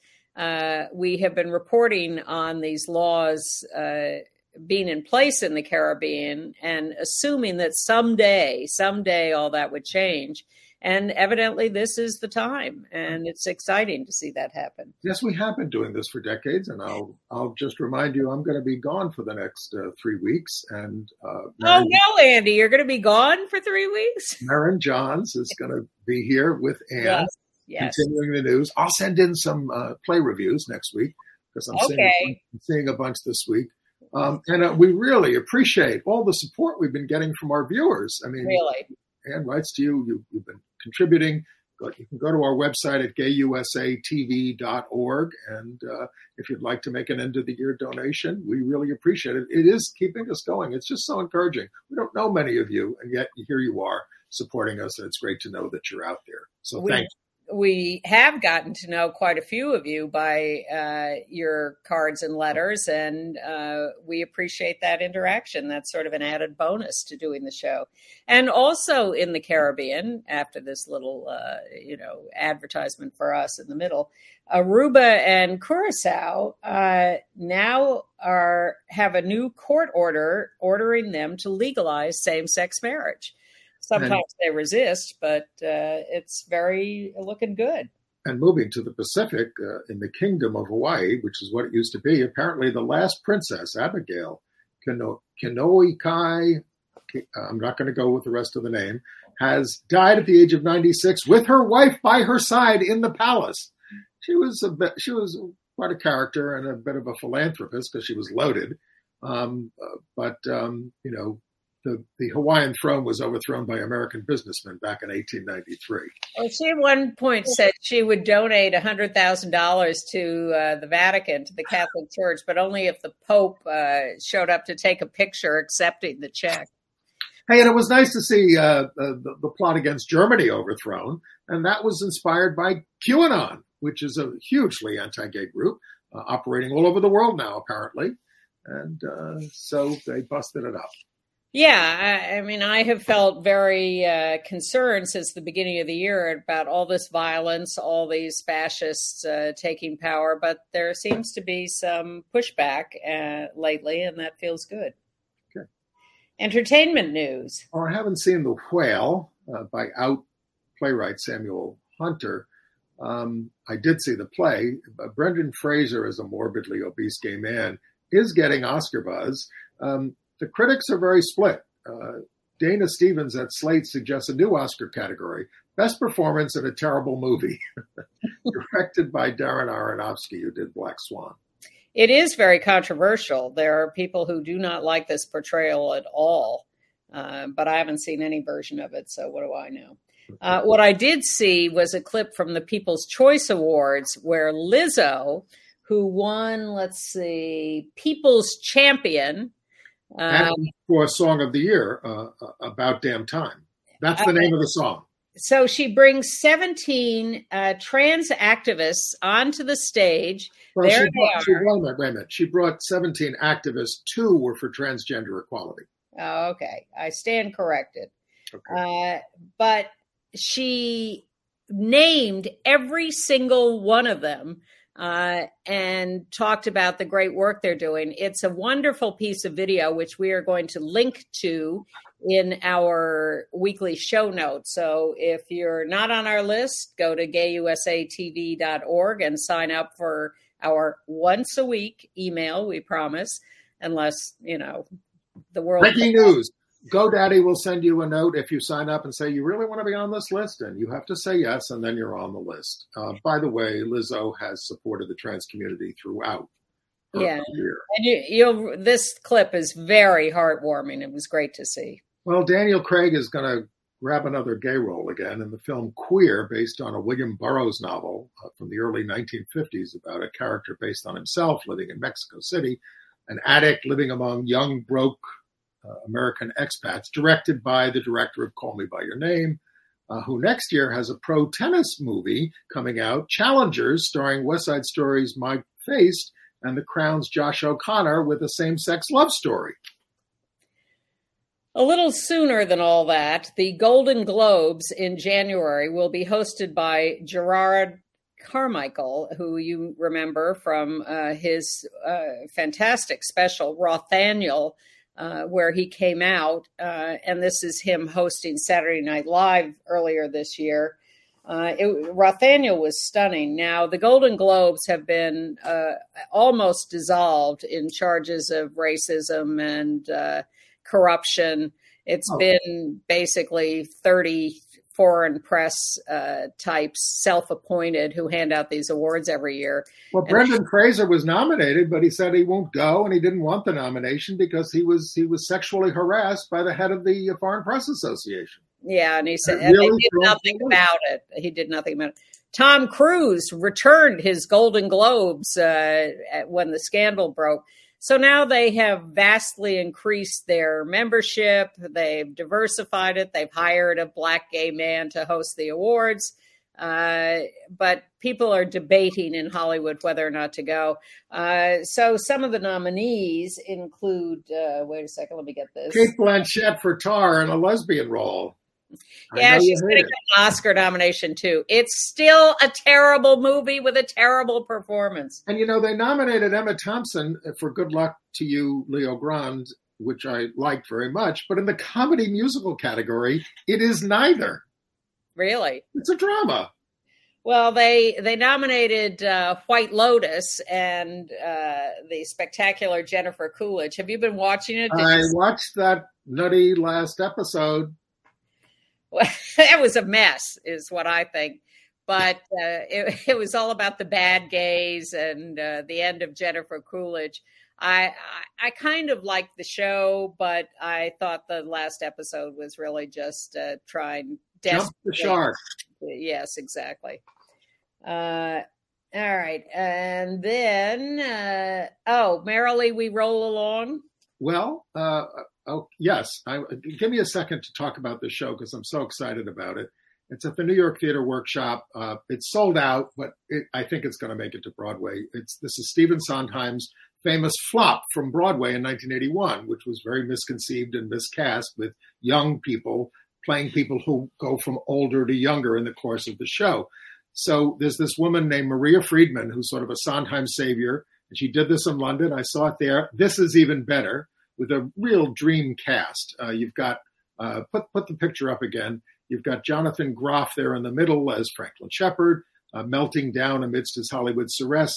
Speaker 3: we have been reporting on these laws being in place in the Caribbean and assuming that someday all that would change. And evidently this is the time, and it's exciting to see that happen.
Speaker 2: Yes, we have been doing this for decades, and I'll just remind you, I'm going to be gone for the next 3 weeks. And
Speaker 3: oh no, Andy, you're going to be gone for 3 weeks?
Speaker 2: Maren Johns is going to be here with Anne,
Speaker 3: yes.
Speaker 2: Continuing the news. I'll send in some play reviews next week because I'm seeing a bunch this week. And we really appreciate all the support we've been getting from our viewers. I mean,
Speaker 3: really,
Speaker 2: Anne writes to you. You've been contributing. You can go to our website at gayusatv.org. And if you'd like to make an end of the year donation, we really appreciate it. It is keeping us going. It's just so encouraging. We don't know many of you, and yet here you are supporting us. And it's great to know that you're out there. So thank you.
Speaker 3: We have gotten to know quite a few of you by your cards and letters, and we appreciate that interaction. That's sort of an added bonus to doing the show. And also in the Caribbean, after this little, advertisement for us in the middle, Aruba and Curacao now have a new court order ordering them to legalize same-sex marriage. Sometimes they resist, but it's very looking good.
Speaker 2: And moving to the Pacific, in the Kingdom of Hawaii, which is what it used to be, apparently the last princess, Abigail Kinoikai, I'm not going to go with the rest of the name, has died at the age of 96 with her wife by her side in the palace. She was quite a character and a bit of a philanthropist because she was loaded. The Hawaiian throne was overthrown by American businessmen back in 1893.
Speaker 3: Well, she at one point said she would donate $100,000 to the Vatican, to the Catholic Church, but only if the Pope showed up to take a picture accepting the check.
Speaker 2: Hey, and it was nice to see the plot against Germany overthrown, and that was inspired by QAnon, which is a hugely anti-gay group operating all over the world now, apparently. And so they busted it up.
Speaker 3: Yeah, I mean, I have felt very concerned since the beginning of the year about all this violence, all these fascists taking power, but there seems to be some pushback lately, and that feels good.
Speaker 2: Okay.
Speaker 3: Entertainment news.
Speaker 2: Well, I haven't seen The Whale by out playwright Samuel Hunter. I did see the play. Brendan Fraser, as a morbidly obese gay man, is getting Oscar buzz. The critics are very split. Dana Stevens at Slate suggests a new Oscar category, Best Performance in a Terrible Movie, directed by Darren Aronofsky, who did Black Swan.
Speaker 3: It is very controversial. There are people who do not like this portrayal at all, but I haven't seen any version of it, so what do I know? What I did see was a clip from the People's Choice Awards where Lizzo, who won, People's Champion,
Speaker 2: and for Song of the Year, About Damn Time. That's the name of the song.
Speaker 3: So she brings 17 trans activists onto the stage.
Speaker 2: Well, wait a minute. She brought 17 activists. 2 were for transgender equality.
Speaker 3: Oh, okay. I stand corrected.
Speaker 2: Okay.
Speaker 3: But she named every single one of them and talked about the great work they're doing. It's a wonderful piece of video, which we are going to link to in our weekly show notes. So if you're not on our list, go to gayusatv.org and sign up for our once a week email, we promise, unless, the world.
Speaker 2: Breaking news. GoDaddy will send you a note if you sign up and say you really want to be on this list, and you have to say yes, and then you're on the list. By the way, Lizzo has supported the trans community throughout her career.
Speaker 3: And this clip is very heartwarming. It was great to see.
Speaker 2: Well, Daniel Craig is going to grab another gay role again in the film Queer, based on a William Burroughs novel from the early 1950s about a character based on himself living in Mexico City, an addict living among young, broke American expats, directed by the director of Call Me By Your Name, who next year has a pro tennis movie coming out, Challengers, starring West Side Story's Mike Faced and The Crown's Josh O'Connor, with a same-sex love story.
Speaker 3: A little sooner than all that, the Golden Globes in January will be hosted by Gerard Carmichael, who you remember from his fantastic special, Rothaniel, where he came out. And this is him hosting Saturday Night Live earlier this year. Rothaniel was stunning. Now, the Golden Globes have been almost dissolved in charges of racism and corruption. It's been basically 30 foreign press types, self-appointed, who hand out these awards every year.
Speaker 2: Well, Brendan Fraser was nominated, but he said he won't go, and he didn't want the nomination because he was sexually harassed by the head of the Foreign Press Association.
Speaker 3: Yeah, and he said and they did nothing about it. He did nothing about it. Tom Cruise returned his Golden Globes when the scandal broke. So now they have vastly increased their membership. They've diversified it. They've hired a black gay man to host the awards. But people are debating in Hollywood whether or not to go. So some of the nominees include, wait a second, let me get this.
Speaker 2: Cate Blanchett for Tar in a lesbian role.
Speaker 3: Yeah, she's going to get an Oscar nomination, too. It's still a terrible movie with a terrible performance.
Speaker 2: And, they nominated Emma Thompson for Good Luck to You, Leo Grande, which I liked very much. But in the comedy musical category, it is neither.
Speaker 3: Really?
Speaker 2: It's a drama.
Speaker 3: Well, they nominated White Lotus and the spectacular Jennifer Coolidge. Have you been watching it?
Speaker 2: I watched that nutty last episode.
Speaker 3: Well, it was a mess, is what I think. But it was all about the bad gays and the end of Jennifer Coolidge. I kind of liked the show, but I thought the last episode was really just trying
Speaker 2: jump the shark.
Speaker 3: Yes, exactly. All right, and then merrily we roll along.
Speaker 2: Well, yes. Give me a second to talk about this show because I'm so excited about it. It's at the New York Theater Workshop. It's sold out, but I think it's going to make it to Broadway. This is Stephen Sondheim's famous flop from Broadway in 1981, which was very misconceived and miscast with young people playing people who go from older to younger in the course of the show. So there's this woman named Maria Friedman who's sort of a Sondheim savior. And she did this in London. I saw it there. This is even better with a real dream cast. You've got, put the picture up again. You've got Jonathan Groff there in the middle as Franklin Shepard, melting down amidst his Hollywood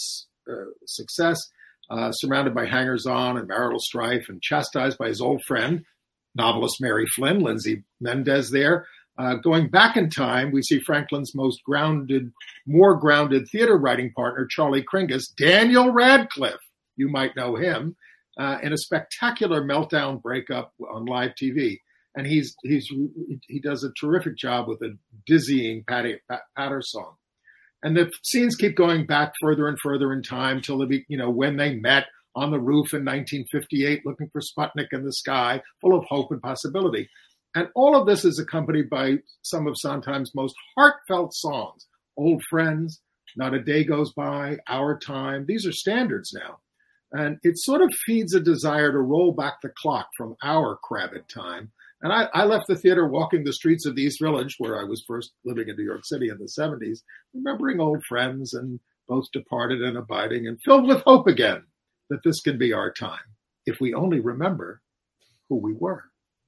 Speaker 2: success, surrounded by hangers-on and marital strife and chastised by his old friend, novelist Mary Flynn, Lindsay Mendez there. Going back in time, we see Franklin's more grounded theater writing partner, Charlie Kringus, Daniel Radcliffe, you might know him, in a spectacular meltdown breakup on live TV. And he does a terrific job with a dizzying patter song. And the scenes keep going back further and further in time till when they met on the roof in 1958, looking for Sputnik in the sky, full of hope and possibility. And all of this is accompanied by some of Sondheim's most heartfelt songs. Old Friends, Not a Day Goes By, Our Time. These are standards now. And it sort of feeds a desire to roll back the clock from our crabbed time. And I left the theater walking the streets of the East Village, where I was first living in New York City in the 70s, remembering old friends and both departed and abiding, and filled with hope again that this can be our time, if we only remember who we were.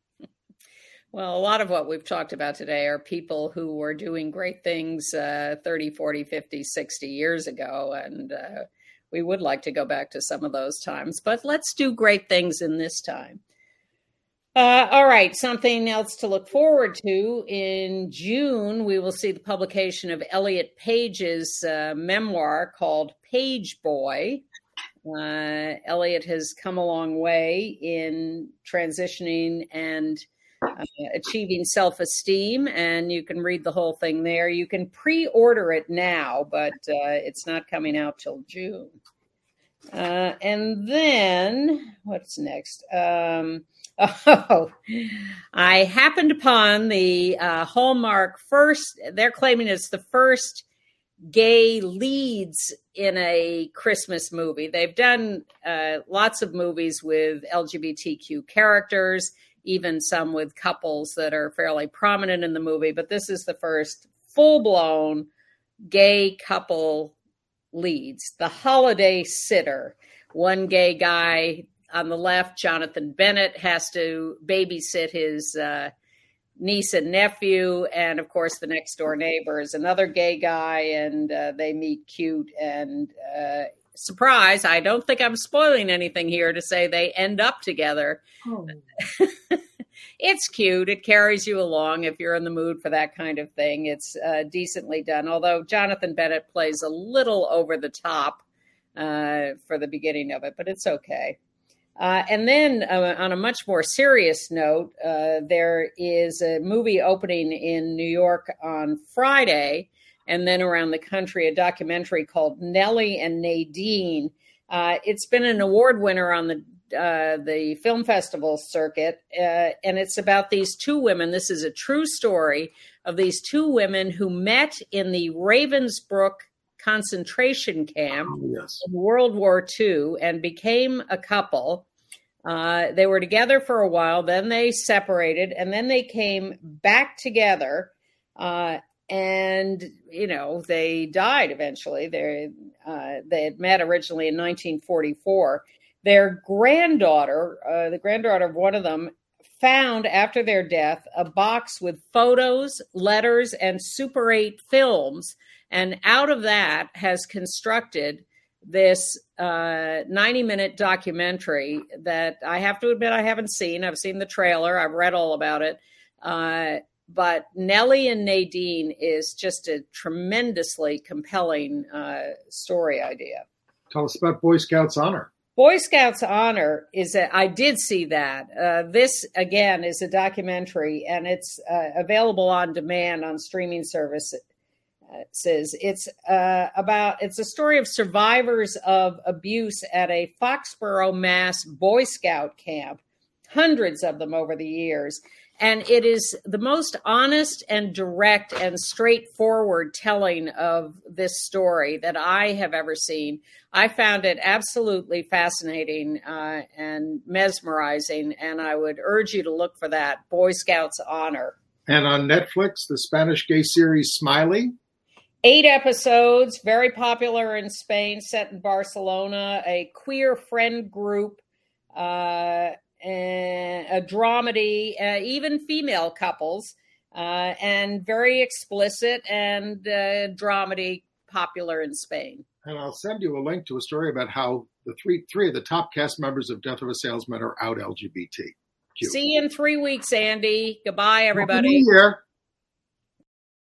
Speaker 3: Well, a lot of what we've talked about today are people who were doing great things 30, 40, 50, 60 years ago. And we would like to go back to some of those times. But let's do great things in this time. All right, something else to look forward to. In June, we will see the publication of Elliot Page's memoir called Page Boy. Elliot has come a long way in transitioning and Achieving Self-Esteem, and you can read the whole thing there. You can pre-order it now, but it's not coming out till June. And then what's next? I happened upon the Hallmark first. They're claiming it's the first gay leads in a Christmas movie. They've done lots of movies with LGBTQ characters, even some with couples that are fairly prominent in the movie. But this is the first full-blown gay couple leads. The Holiday Sitter. One gay guy on the left, Jonathan Bennett, has to babysit his niece and nephew, and of course the next door neighbor is another gay guy, and they meet cute, and surprise, I don't think I'm spoiling anything here to say they end up together. Oh. It's cute. It carries you along if you're in the mood for that kind of thing. It's decently done, although Jonathan Bennett plays a little over the top for the beginning of it, but it's okay. And then on a much more serious note, there is a movie opening in New York on Friday, and then around the country, a documentary called Nellie and Nadine. It's been an award winner on the film festival circuit, and it's about these two women. This is a true story of these two women who met in the Ravensbrück concentration camp in World War II and became a couple. They were together for a while, then they separated, and then they came back together, and, you know, they died eventually. They had met originally in 1944. Their granddaughter, the granddaughter of one of them, found after their death a box with photos, letters, and Super 8 films, and out of that has constructed this 90-minute documentary that I have to admit I haven't seen. I've seen the trailer. I've read all about it. But Nellie and Nadine is just a tremendously compelling story idea.
Speaker 2: Tell us about Boy Scouts Honor.
Speaker 3: Boy Scouts Honor I did see that. This, again, is a documentary, and it's available on demand on streaming services. It's a story of survivors of abuse at a Foxborough, Mass. Boy Scout camp, hundreds of them over the years. And it is the most honest and direct and straightforward telling of this story that I have ever seen. I found it absolutely fascinating and mesmerizing, and I would urge you to look for that, Boy Scouts Honor.
Speaker 2: And on Netflix, the Spanish gay series Smiley.
Speaker 3: 8 episodes, very popular in Spain, set in Barcelona, a queer friend group, a dramedy, even female couples, and very explicit and dramedy, popular in Spain.
Speaker 2: And I'll send you a link to a story about how the three of the top cast members of Death of a Salesman are out LGBT.
Speaker 3: See you in 3 weeks, Andy. Goodbye, everybody.
Speaker 2: Happy New Year.